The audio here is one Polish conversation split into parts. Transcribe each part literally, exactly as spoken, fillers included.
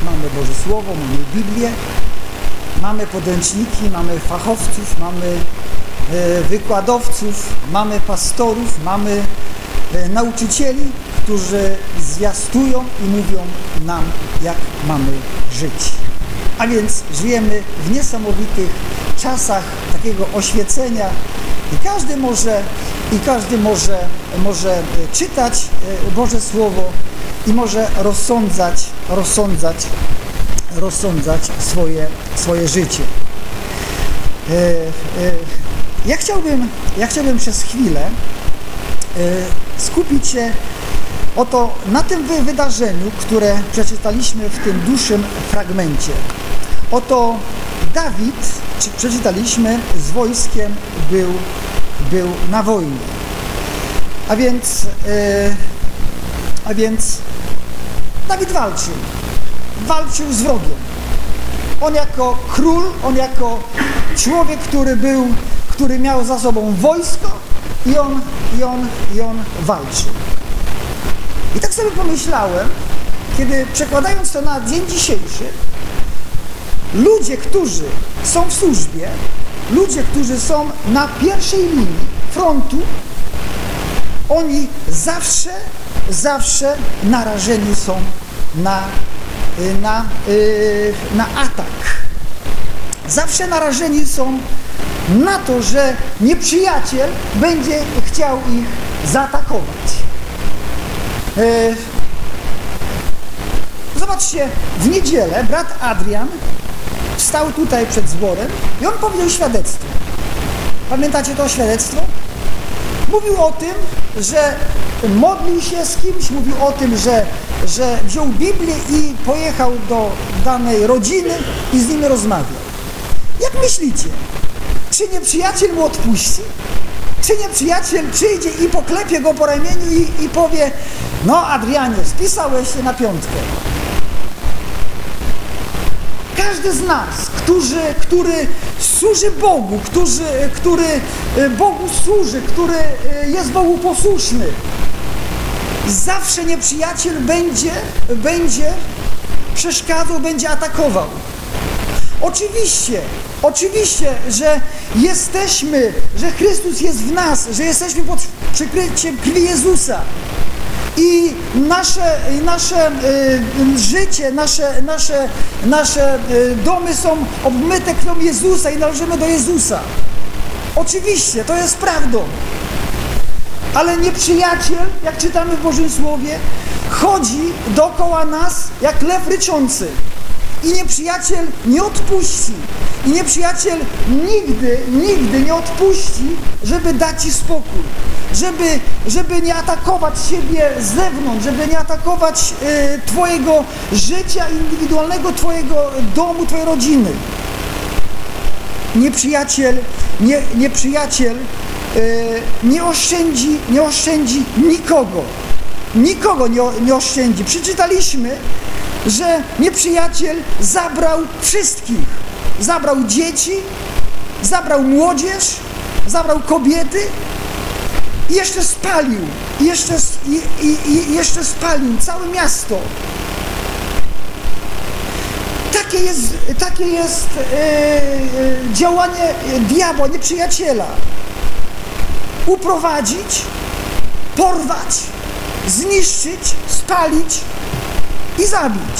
mamy Boże Słowo, mamy Biblię, mamy podręczniki, mamy fachowców, mamy e, wykładowców, mamy pastorów, mamy e, nauczycieli, którzy zwiastują i mówią nam, jak mamy żyć. A więc żyjemy w niesamowitych czasach takiego oświecenia i każdy może, i każdy może, może czytać Boże Słowo i może rozsądzać, rozsądzać, rozsądzać swoje, swoje życie. Ja chciałbym, ja chciałbym przez chwilę skupić się oto na tym wydarzeniu, które przeczytaliśmy w tym dłuższym fragmencie. Oto Dawid, przeczytaliśmy, z wojskiem był, był na wojnie. A więc, yy, a więc Dawid walczył. Walczył z wrogiem. On jako król, on jako człowiek, który był, który miał za sobą wojsko i on, i on, i on walczył. I tak sobie pomyślałem, kiedy przekładając to na dzień dzisiejszy, ludzie, którzy są w służbie, ludzie, którzy są na pierwszej linii frontu, oni zawsze, zawsze narażeni są na, na, na atak. Zawsze narażeni są na to, że nieprzyjaciel będzie chciał ich zaatakować. Zobaczcie, w niedzielę brat Adrian stał tutaj przed zborem i on powiedział świadectwo. Pamiętacie to świadectwo? Mówił o tym, że modlił się z kimś, mówił o tym, że, że wziął Biblię i pojechał do danej rodziny i z nimi rozmawiał. Jak myślicie, czy nieprzyjaciel mu odpuści? Czy nieprzyjaciel przyjdzie i poklepie go po ramieniu i, i powie: no Adrianie, spisałeś się na piątkę. Każdy z nas, który, który służy Bogu, który, który Bogu służy, który jest Bogu posłuszny, zawsze nieprzyjaciel będzie, będzie przeszkadzał, będzie atakował. Oczywiście, oczywiście, że jesteśmy, że Chrystus jest w nas, że jesteśmy pod przykryciem krwi Jezusa. I nasze, nasze y, życie, nasze, nasze, nasze y, domy są obmyte krwią Jezusa i należymy do Jezusa. Oczywiście, to jest prawdą. Ale nieprzyjaciel, jak czytamy w Bożym Słowie, chodzi dookoła nas jak lew ryczący. I nieprzyjaciel nie odpuści. I nieprzyjaciel nigdy, nigdy nie odpuści, żeby dać ci spokój. Żeby, żeby nie atakować siebie z zewnątrz, żeby nie atakować y, twojego życia indywidualnego, twojego domu, twojej rodziny. Nieprzyjaciel, nie, nieprzyjaciel y, nie oszczędzi, nie oszczędzi nikogo. Nikogo nie, nie oszczędzi. Przeczytaliśmy, że nieprzyjaciel zabrał wszystkich. Zabrał dzieci, zabrał młodzież, zabrał kobiety i jeszcze spalił. I jeszcze, i, i, i jeszcze spalił całe miasto. Takie jest, takie jest e, e, działanie diabła, nieprzyjaciela. Uprowadzić, porwać, zniszczyć, spalić i zabić.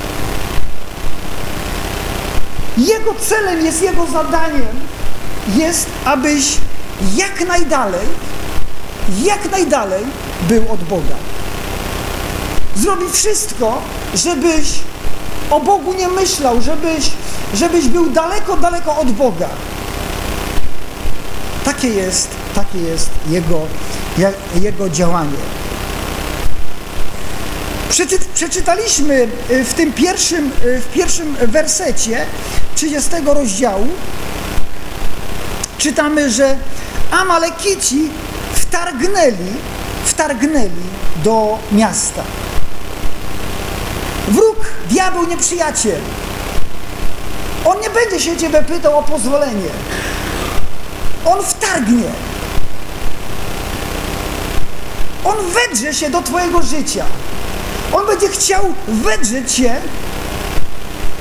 Jego celem jest, jego zadaniem jest, abyś jak najdalej, jak najdalej był od Boga. Zrobi wszystko, żebyś o Bogu nie myślał, żebyś, żebyś był daleko, daleko od Boga. Takie jest, takie jest jego, jego działanie. Przeczy, przeczytaliśmy w tym pierwszym, w pierwszym wersecie trzydziestego rozdziału, czytamy, że Amalekici wtargnęli, wtargnęli do miasta. Wróg, diabeł, nieprzyjaciel. On nie będzie się ciebie pytał o pozwolenie. On wtargnie. On wedrze się do twojego życia. On będzie chciał wedrzeć się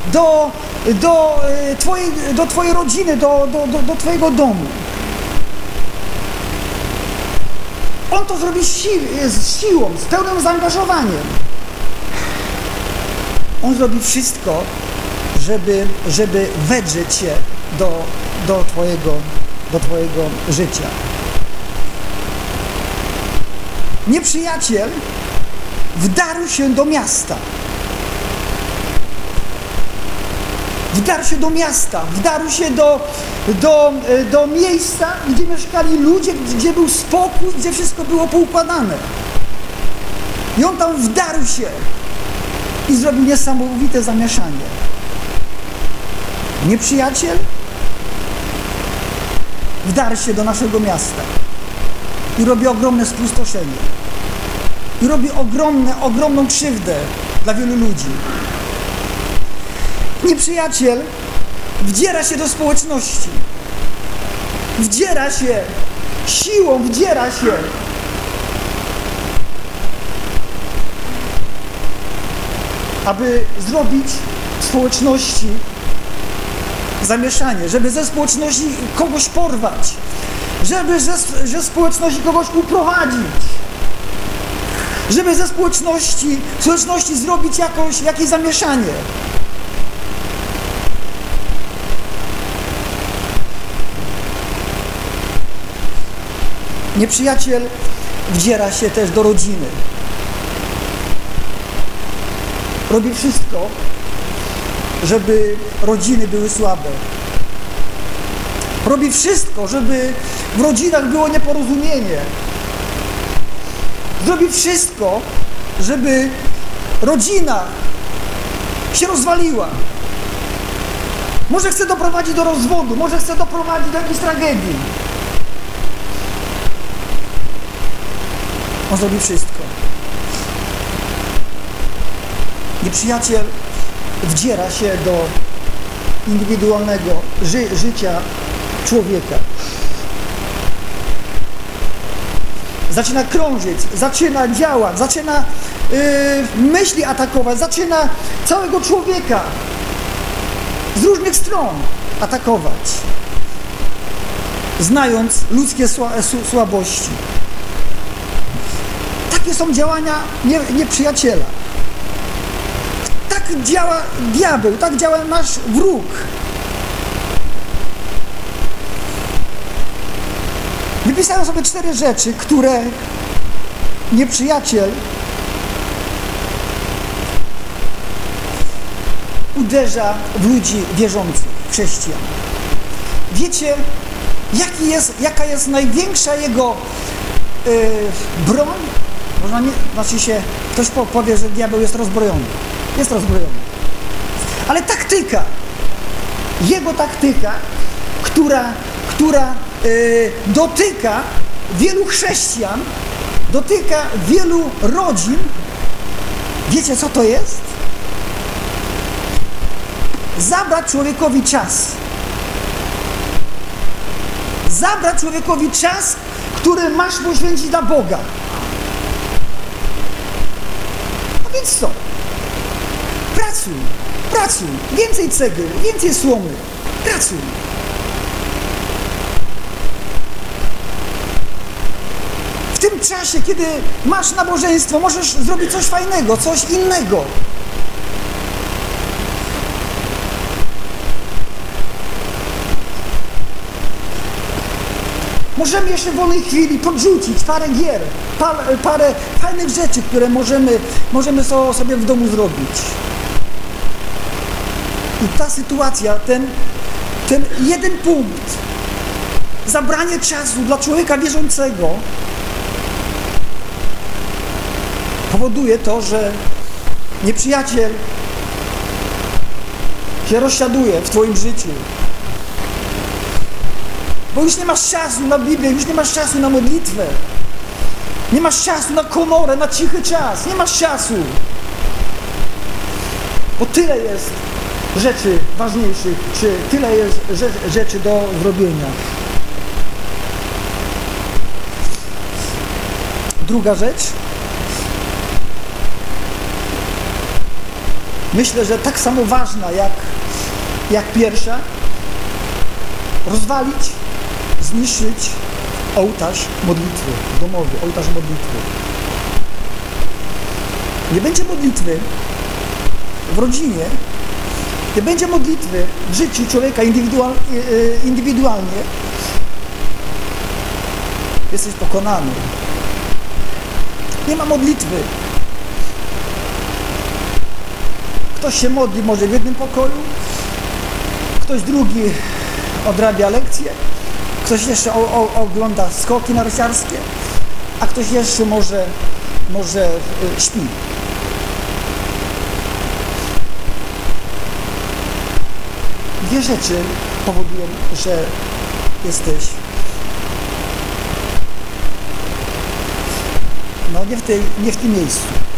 do, do, twojej, do twojej rodziny, do, do, do, do twojego domu. On to zrobi z, sił, z siłą, z pełnym zaangażowaniem. On zrobi wszystko, żeby, żeby wedrzeć się do, do, twojego, do twojego życia. Nieprzyjaciel wdarł się do miasta. Wdarł się do miasta, wdarł się do, do, do miejsca, gdzie mieszkali ludzie, gdzie był spokój, gdzie wszystko było poukładane. I on tam wdarł się i zrobił niesamowite zamieszanie. Nieprzyjaciel wdarł się do naszego miasta i robi ogromne spustoszenie. I robi ogromne, ogromną krzywdę dla wielu ludzi. Nieprzyjaciel wdziera się do społeczności. Wdziera się siłą, wdziera się. Aby zrobić w społeczności zamieszanie, żeby ze społeczności kogoś porwać, żeby ze, ze społeczności kogoś uprowadzić, żeby ze społeczności, w społeczności zrobić jakoś, jakieś zamieszanie. Nieprzyjaciel wdziera się też do rodziny. Robi wszystko, żeby rodziny były słabe. Robi wszystko, żeby w rodzinach było nieporozumienie. Zrobi wszystko, żeby rodzina się rozwaliła. Może chce doprowadzić do rozwodu, może chce doprowadzić do jakiejś tragedii. On zrobi wszystko. Nieprzyjaciel wdziera się do indywidualnego ży życia człowieka. Zaczyna krążyć, zaczyna działać, zaczyna yy, myśli atakować, zaczyna całego człowieka z różnych stron atakować, znając ludzkie sła słabości. Takie są działania nie nieprzyjaciela. Tak działa diabeł, tak działa nasz wróg. Wypisałem sobie cztery rzeczy, które nieprzyjaciel uderza w ludzi wierzących, chrześcijan. Wiecie, jaki jest, jaka jest największa jego yy, broń? Można nie, znaczy się, ktoś powie, że diabeł jest rozbrojony. Jest rozbrojony. Ale taktyka, jego taktyka, która, która yy, dotyka wielu chrześcijan, dotyka wielu rodzin, wiecie co to jest? Zabrać człowiekowi czas. Zabrać człowiekowi czas, który masz poświęcić dla Boga. A więc co? Pracuj, pracuj. Więcej cegieł, więcej słomy. Pracuj. W tym czasie, kiedy masz nabożeństwo, możesz zrobić coś fajnego, coś innego. Możemy jeszcze w wolnej chwili podrzucić parę gier, parę, parę fajnych rzeczy, które możemy, możemy sobie w domu zrobić. I ta sytuacja, ten, ten jeden punkt, zabranie czasu dla człowieka wierzącego powoduje to, że nieprzyjaciel się rozsiaduje w twoim życiu. Bo już nie masz czasu na Biblię, już nie masz czasu na modlitwę. Nie masz czasu na komorę, na cichy czas. Nie masz czasu. Bo tyle jest rzeczy ważniejszych, czy tyle jest rzeczy do zrobienia. Druga rzecz. myślę, że tak samo ważna jak, jak pierwsza, rozwalić, zniszczyć ołtarz modlitwy domowy, ołtarz modlitwy. Nie będzie modlitwy w rodzinie, nie będzie modlitwy w życiu człowieka indywidual, indywidualnie, jesteś pokonany. Nie ma modlitwy. Ktoś się modli może w jednym pokoju, ktoś drugi odrabia lekcje, ktoś jeszcze o, o, ogląda skoki narciarskie, a ktoś jeszcze może, może y, śpi. Dwie rzeczy powodują, że jesteś no nie w, tej, nie w tym miejscu.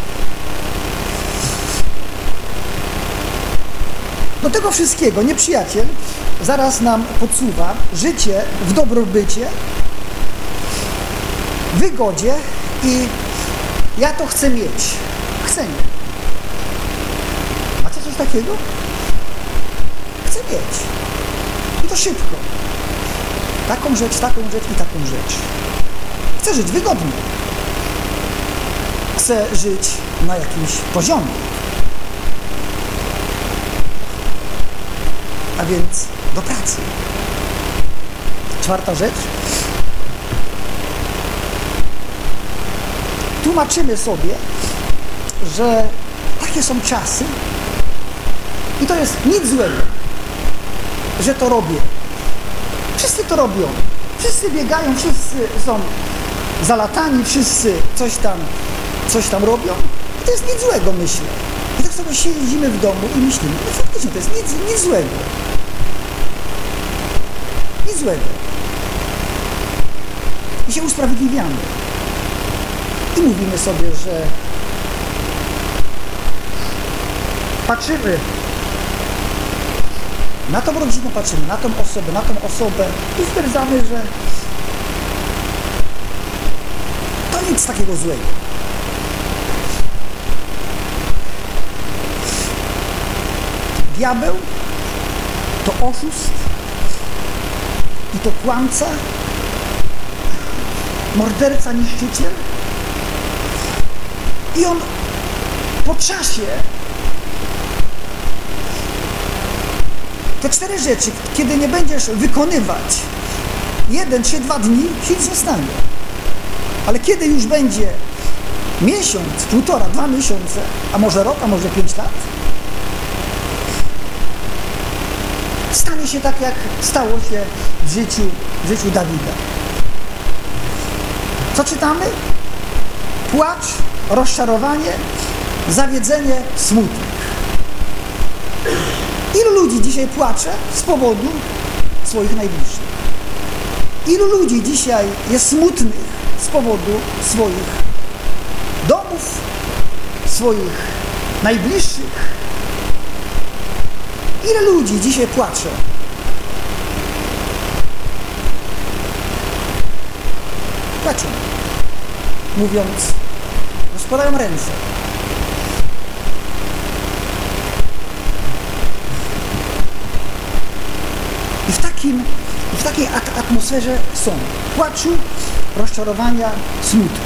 Do tego wszystkiego nieprzyjaciel zaraz nam podsuwa życie w dobrobycie, wygodzie i ja to chcę mieć. Chcę mieć. Macie coś takiego? Chcę mieć. I to szybko. Taką rzecz, taką rzecz i taką rzecz. Chcę żyć wygodnie. Chcę żyć na jakimś poziomie. A więc do pracy. Czwarta rzecz. Tłumaczymy sobie, że takie są czasy i to jest nic złego, że to robię. Wszyscy to robią. Wszyscy biegają, wszyscy są zalatani, wszyscy coś tam, coś tam robią. I to jest nic złego, myślę. I tak sobie siedzimy w domu i myślimy, no faktycznie to jest nic, nic złego. Nic złego. I się usprawiedliwiamy. I mówimy sobie, że patrzymy na tą rodzinę, patrzymy na tą osobę, na tą osobę i stwierdzamy, że to nic takiego złego. Diabeł to oszust i to kłamca, morderca, niszczyciel i on po czasie te cztery rzeczy, kiedy nie będziesz wykonywać jeden czy dwa dni, się nic nie stanie. Ale kiedy już będzie miesiąc, półtora, dwa miesiące, a może rok, a może pięć lat, stanie się tak, jak stało się w życiu, w życiu Dawida. Co czytamy? Płacz, rozczarowanie, zawiedzenie, smutek. Ilu ludzi dzisiaj płacze z powodu swoich najbliższych? Ilu ludzi dzisiaj jest smutnych z powodu swoich domów, swoich najbliższych? Ile ludzi dzisiaj płacze? Płaczą, mówiąc, rozkładają ręce. I w, takim, w takiej atmosferze są płaczu, rozczarowania, smutku.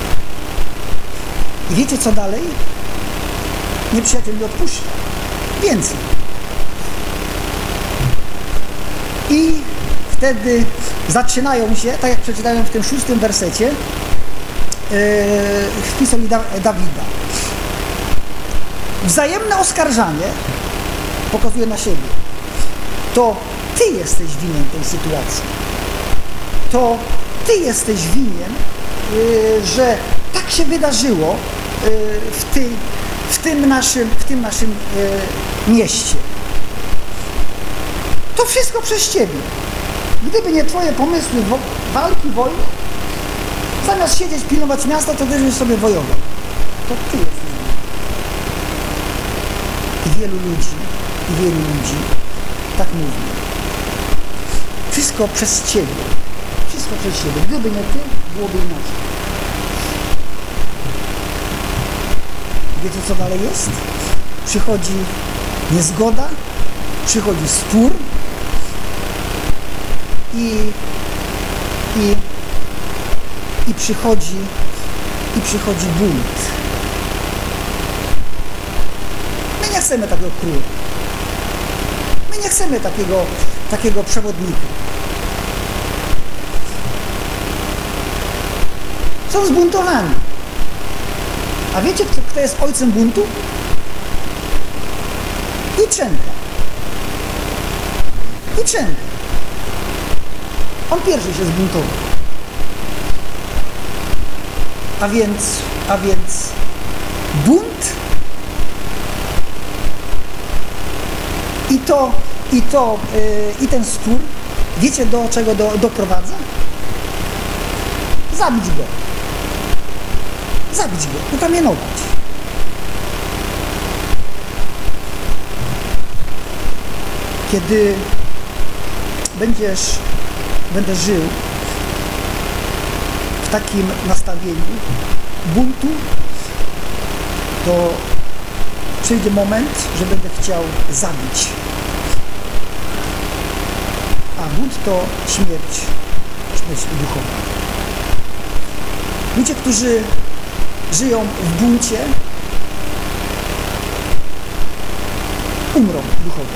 I wiecie co dalej? Nieprzyjaciel nie odpuszcza. Więcej. I wtedy zaczynają się, tak jak przeczytałem w tym szóstym wersecie, yy, w historii da Dawida. Wzajemne oskarżanie pokazuje na siebie. To ty jesteś winien tej sytuacji. To ty jesteś winien, yy, że tak się wydarzyło yy, w, ty, w tym naszym, w tym naszym yy, mieście. To wszystko przez ciebie. Gdyby nie twoje pomysły walki, wojny, zamiast siedzieć, pilnować miasta, to też byś sobie wojował. To ty jesteś. I wielu ludzi, i wielu ludzi tak mówi. Wszystko przez ciebie. Wszystko przez ciebie. Gdyby nie ty, byłoby inaczej. Wiecie, co dalej jest? przychodzi niezgoda, przychodzi spór i, i, i przychodzi i przychodzi bunt. My nie chcemy takiego króla. My nie chcemy takiego, takiego przewodnika. Są zbuntowani. A wiecie, kto, kto jest ojcem buntu? Jutrzenka. Jutrzenka. On pierwszy się zbuntował. A więc, a więc bunt i to, i to, yy, i ten spór, wiecie do czego do, doprowadza? Zabić go. Zabić go, ukamienować. Kiedy będziesz, będę żył w takim nastawieniu buntu, to przyjdzie moment, że będę chciał zabić. A bunt to śmierć, śmierć duchowa. Ludzie, którzy żyją w buncie, umrą duchowo.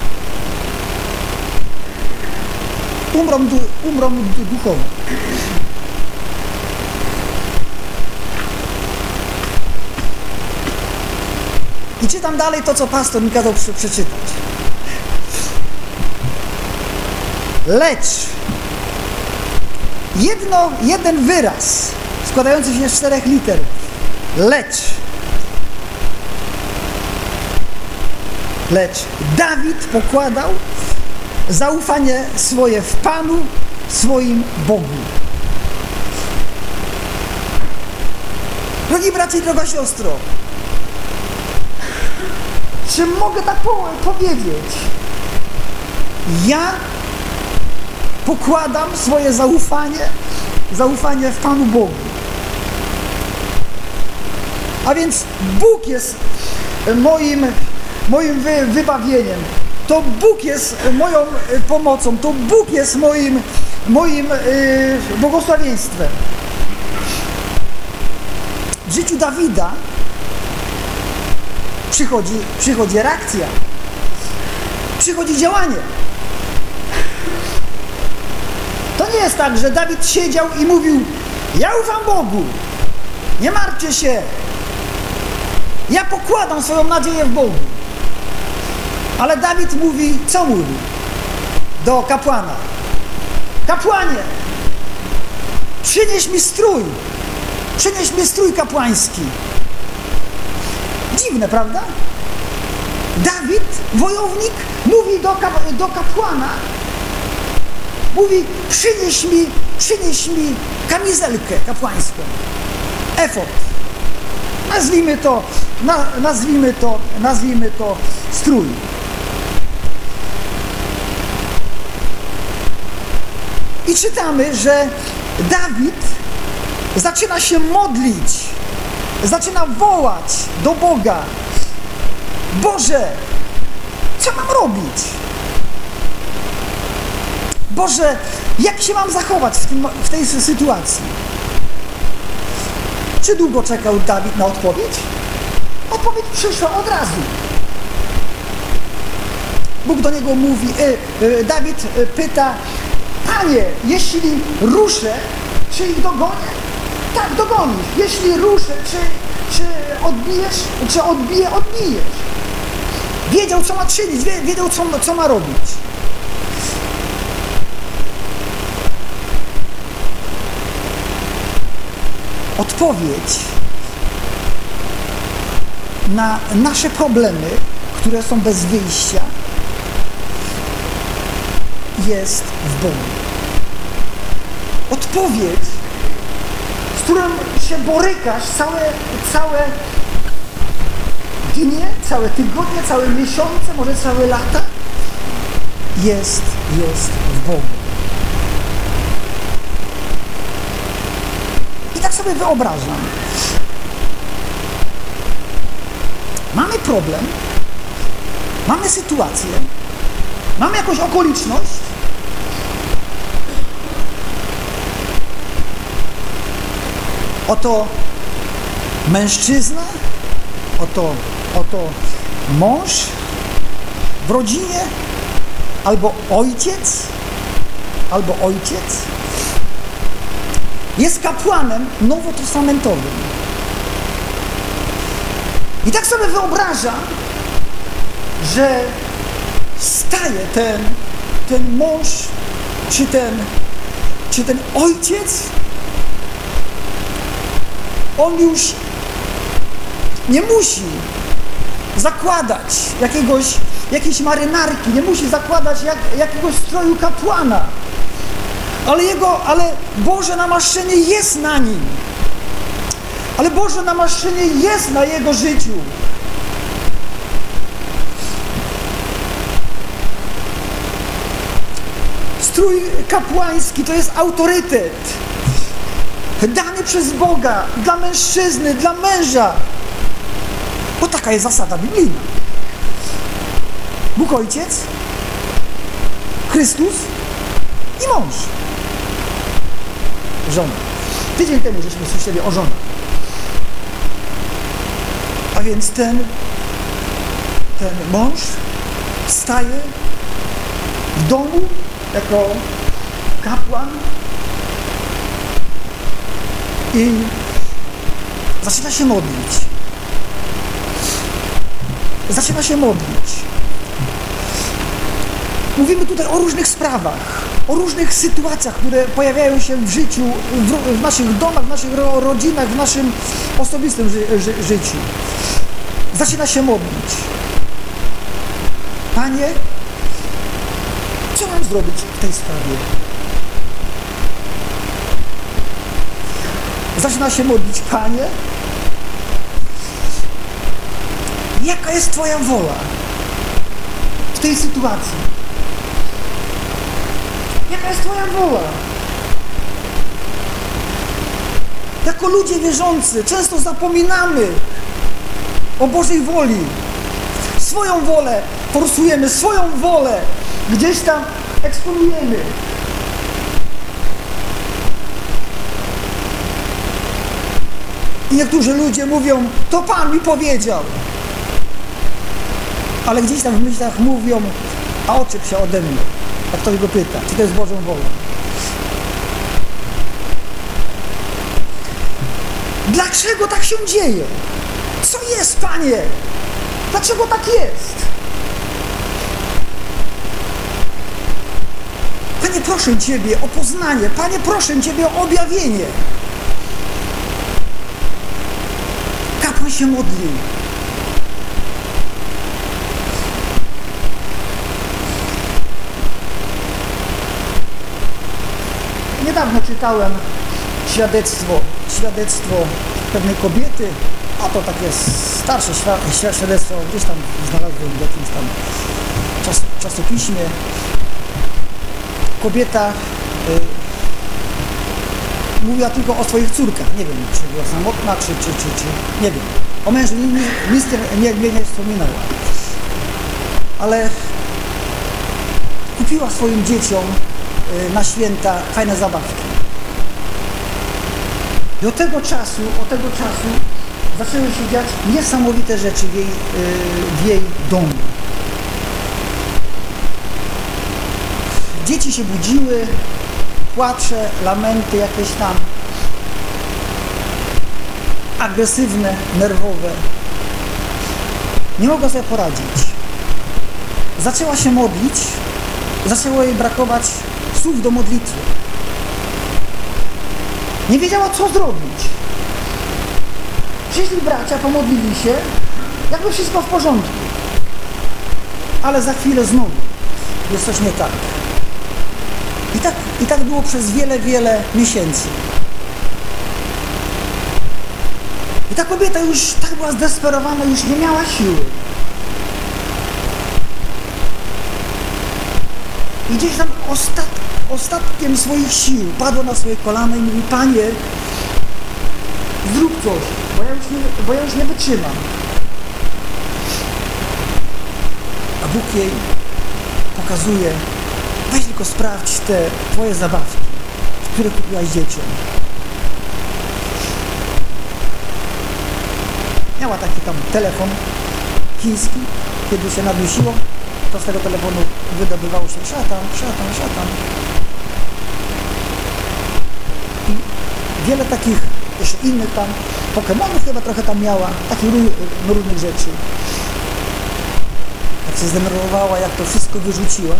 Umrą, du, umrą du, duchowo. I czytam dalej to, co pastor mi kazał przeczytać. Lecz jedno, jeden wyraz składający się z czterech liter. Lecz. Lecz Dawid pokładał zaufanie swoje w Panu, swoim Bogu. Drogi bracie i droga siostro, czy mogę tak powiedzieć? Ja pokładam swoje zaufanie, zaufanie w Panu Bogu. A więc Bóg jest moim, moim wy, wybawieniem. To Bóg jest moją pomocą. To Bóg jest moim, moim yy, błogosławieństwem. W życiu Dawida przychodzi, przychodzi reakcja. Przychodzi działanie. To nie jest tak, że Dawid siedział i mówił: ja ufam Bogu, nie martwcie się, ja pokładam swoją nadzieję w Bogu. Ale Dawid mówi, co mówi? Do kapłana: kapłanie, przynieś mi strój, przynieś mi strój kapłański. Dziwne, prawda? Dawid, wojownik, mówi do, kap do kapłana, mówi: przynieś mi, przynieś mi kamizelkę kapłańską, efod. Nazwijmy to, na, nazwijmy to, nazwijmy to strój. I czytamy, że Dawid zaczyna się modlić, zaczyna wołać do Boga: Boże, co mam robić? Boże, jak się mam zachować w, tym, w tej sytuacji? Czy długo czekał Dawid na odpowiedź? Odpowiedź przyszła od razu. Bóg do niego mówi, y, y, Dawid y, pyta: Panie, jeśli ruszę, czy ich dogonię? Tak, dogonisz. Jeśli ruszę, czy, czy odbijesz? Czy odbiję? Odbijesz. Wiedział, co ma czynić, wiedział, co, co ma robić. Odpowiedź na nasze problemy, które są bez wyjścia, jest w Bogu. Odpowiedź, z którą się borykasz całe, całe dnie, całe tygodnie, całe miesiące, może całe lata, jest, jest w Bogu. I tak sobie wyobrażam. Mamy problem, Mamy sytuację, mamy jakąś okoliczność, oto mężczyzna, oto, oto mąż w rodzinie, albo ojciec, albo ojciec jest kapłanem nowotestamentowym. I tak sobie wyobrażam, że staje ten, ten mąż, czy ten, czy ten ojciec, on już nie musi zakładać jakiegoś, jakiejś marynarki, nie musi zakładać jak, jakiegoś stroju kapłana, ale jego, ale Boże namaszczenie jest na nim, ale Boże namaszczenie jest na jego życiu. Strój kapłański to jest autorytet dany przez Boga dla mężczyzny, dla męża, bo taka jest zasada biblijna. Bóg Ojciec, Chrystus i mąż. Żona. Tydzień temu żeśmy słyszeli o żonach. A więc ten, ten mąż staje w domu jako kapłan i zaczyna się modlić. Zaczyna się modlić. Mówimy tutaj o różnych sprawach, o różnych sytuacjach, które pojawiają się w życiu, w, w naszych domach, w naszych ro, rodzinach, w naszym osobistym ży, ży, życiu. Zaczyna się modlić. Panie, co mam zrobić w tej sprawie? Zaczyna się modlić, Panie, jaka jest Twoja wola w tej sytuacji? Jaka jest Twoja wola? Jako ludzie wierzący często zapominamy o Bożej woli. Swoją wolę forsujemy, swoją wolę gdzieś tam eksponujemy. I niektórzy ludzie mówią, to Pan mi powiedział. Ale gdzieś tam w myślach mówią, a oczep się ode mnie. Jak ktoś go pyta, czy to jest Bożą wolą. Dlaczego tak się dzieje? Co jest, Panie? Dlaczego tak jest? Panie, proszę Ciebie o poznanie. Panie, proszę Ciebie o objawienie. Kapłan się modlił. Niedawno czytałem świadectwo, świadectwo pewnej kobiety, a to takie starsze świadectwo, gdzieś tam znalazłem w jakimś tam czas, czasopiśmie. Kobieta y, mówiła tylko o swoich córkach, nie wiem, czy była samotna, czy, czy, czy, czy nie wiem. O mężu nic nie, nie, nie wspominała, ale kupiła swoim dzieciom na święta fajne zabawki. I od tego czasu, od tego czasu zaczęły się dziać niesamowite rzeczy w jej, w jej domu. Dzieci się budziły, płacze, lamenty jakieś tam, agresywne, nerwowe. Nie mogła sobie poradzić. Zaczęła się modlić, zaczęło jej brakować słów do modlitwy. Nie wiedziała, co zrobić. Przyszli bracia, pomodlili się, jakby wszystko w porządku. Ale za chwilę znowu jest coś nie tak. I tak, i tak było przez wiele, wiele miesięcy. I ta kobieta już tak była zdesperowana, już nie miała siły. I gdzieś tam ostat, ostatkiem swoich sił padła na swoje kolana i mówi: Panie, zrób coś, bo ja już nie, bo ja już nie wytrzymam. Bóg jej pokazuje, weź tylko sprawdź te twoje zabawki, które kupiłaś dzieciom. Miała taki tam telefon chiński, kiedy się nadusiło, to z tego telefonu wydobywało się szatan, szatan, szatan. I wiele takich jeszcze innych tam Pokemonów chyba trochę tam miała, takich różnych rzeczy. Jak się zdenerwowała, jak to wszystko wyrzuciła.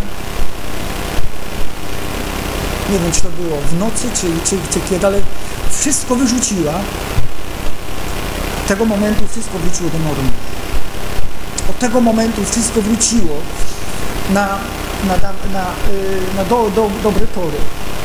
Nie wiem, czy to było w nocy, czy, czy, czy kiedy, ale wszystko wyrzuciła. Od tego momentu wszystko wróciło do normy. Od tego momentu wszystko wróciło na, na, na, na, na do, do, dobre tory.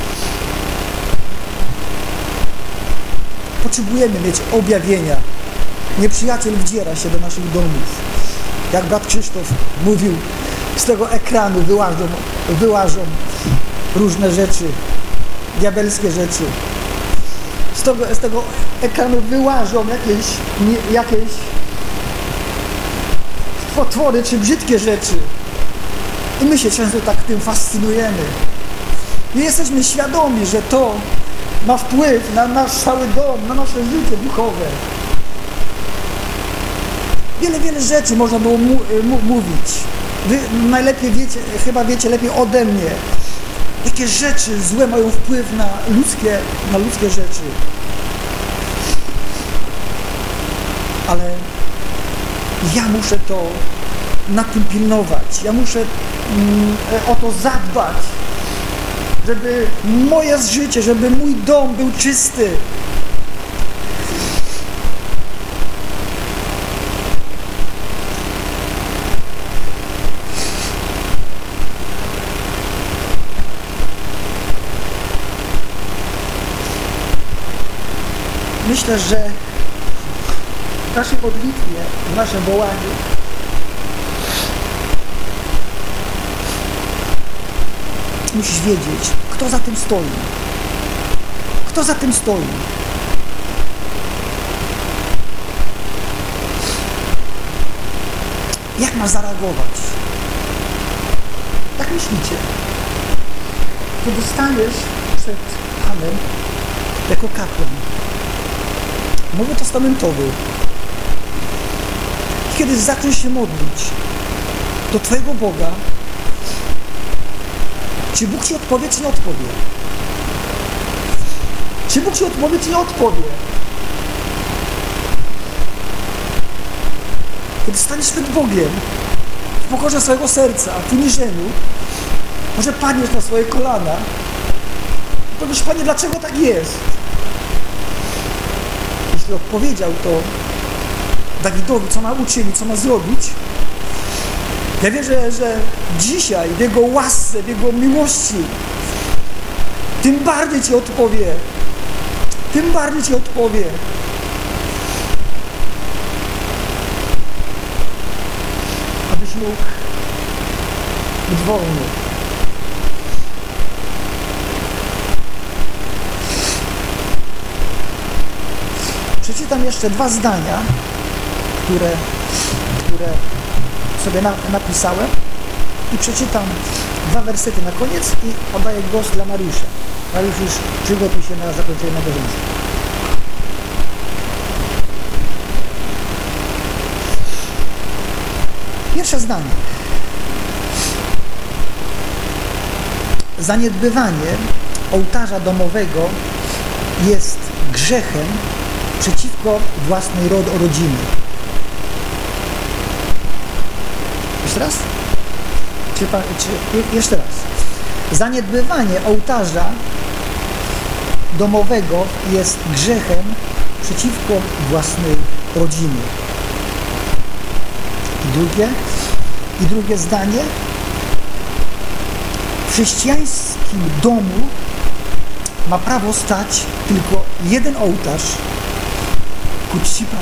Potrzebujemy mieć objawienia. Nieprzyjaciel wdziera się do naszych domów. Jak brat Krzysztof mówił, z tego ekranu wyłażą, wyłażą różne rzeczy, diabelskie rzeczy. Z tego, z tego ekranu wyłażą jakieś, nie, jakieś potwory czy brzydkie rzeczy. I my się często tak tym fascynujemy. Nie jesteśmy świadomi, że to ma wpływ na nasz cały dom, na nasze życie duchowe. Wiele, wiele rzeczy można było mu, mu, mówić. Wy najlepiej wiecie, chyba wiecie lepiej ode mnie, jakie rzeczy złe mają wpływ na ludzkie, na ludzkie rzeczy. Ale ja muszę to nad tym pilnować. Ja muszę mm, o to zadbać, żeby moje życie, żeby mój dom był czysty. Myślę, że w naszej modlitwie, w naszym wołaniu musisz wiedzieć, kto za tym stoi. Kto za tym stoi. Jak masz zareagować? Jak myślicie? Kiedy staniesz przed Panem jako kapłan, Nowy Testamentowy, kiedy zaczniesz się modlić do Twojego Boga, czy Bóg Ci odpowie, czy nie odpowie? Czy Bóg Ci odpowie, czy nie odpowie? Kiedy staniesz przed Bogiem, w pokorze swojego serca, w uniżeniu, może padniesz na swoje kolana i powiesz, Panie, dlaczego tak jest? Jeśli odpowiedział to Dawidowi, co ma uczynić, co ma zrobić, ja wierzę, że dzisiaj w Jego łasce, w Jego miłości tym bardziej Ci odpowie. Tym bardziej Ci odpowie. Abyś mógł być wolny. Przeczytam jeszcze dwa zdania, które, które sobie na, napisałem i przeczytam dwa wersety na koniec i oddaję głos dla Mariusza. Mariusz już przygotuj się na zakończenie nabożeństwa. Pierwsze zdanie. Zaniedbywanie ołtarza domowego jest grzechem przeciwko własnej rodzinie. Jeszcze raz? Czy, czy, jeszcze raz. Zaniedbywanie ołtarza domowego jest grzechem przeciwko własnej rodzinie. I drugie, i drugie zdanie. W chrześcijańskim domu ma prawo stać tylko jeden ołtarz ku czci Pana.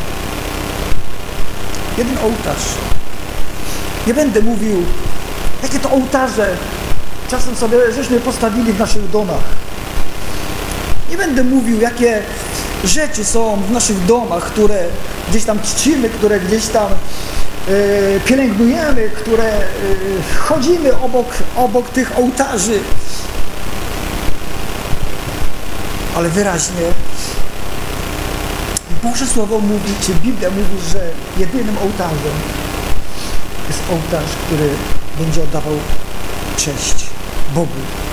Jeden ołtarz. Nie będę mówił, jakie to ołtarze czasem sobie żeśmy postawili w naszych domach. Nie będę mówił, jakie rzeczy są w naszych domach, które gdzieś tam czcimy, które gdzieś tam y, pielęgnujemy, które y, chodzimy obok, obok tych ołtarzy. Ale wyraźnie Boże Słowo mówi, czy Biblia mówi, że jedynym ołtarzem jest ołtarz, który będzie oddawał cześć Bogu.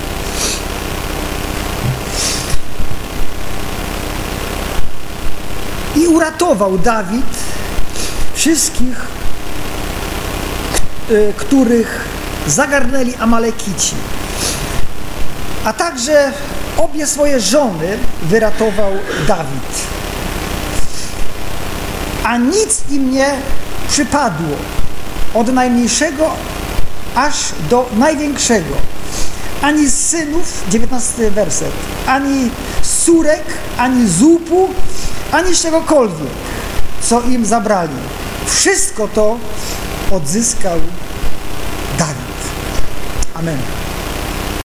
I uratował Dawid wszystkich, których zagarnęli Amalekici. A także obie swoje żony wyratował Dawid. A nic im nie przypadło, od najmniejszego aż do największego. Ani z synów, dziewiętnasty werset, ani z córek, ani z łupu, ani z czegokolwiek, co im zabrali. Wszystko to odzyskał Dawid. Amen.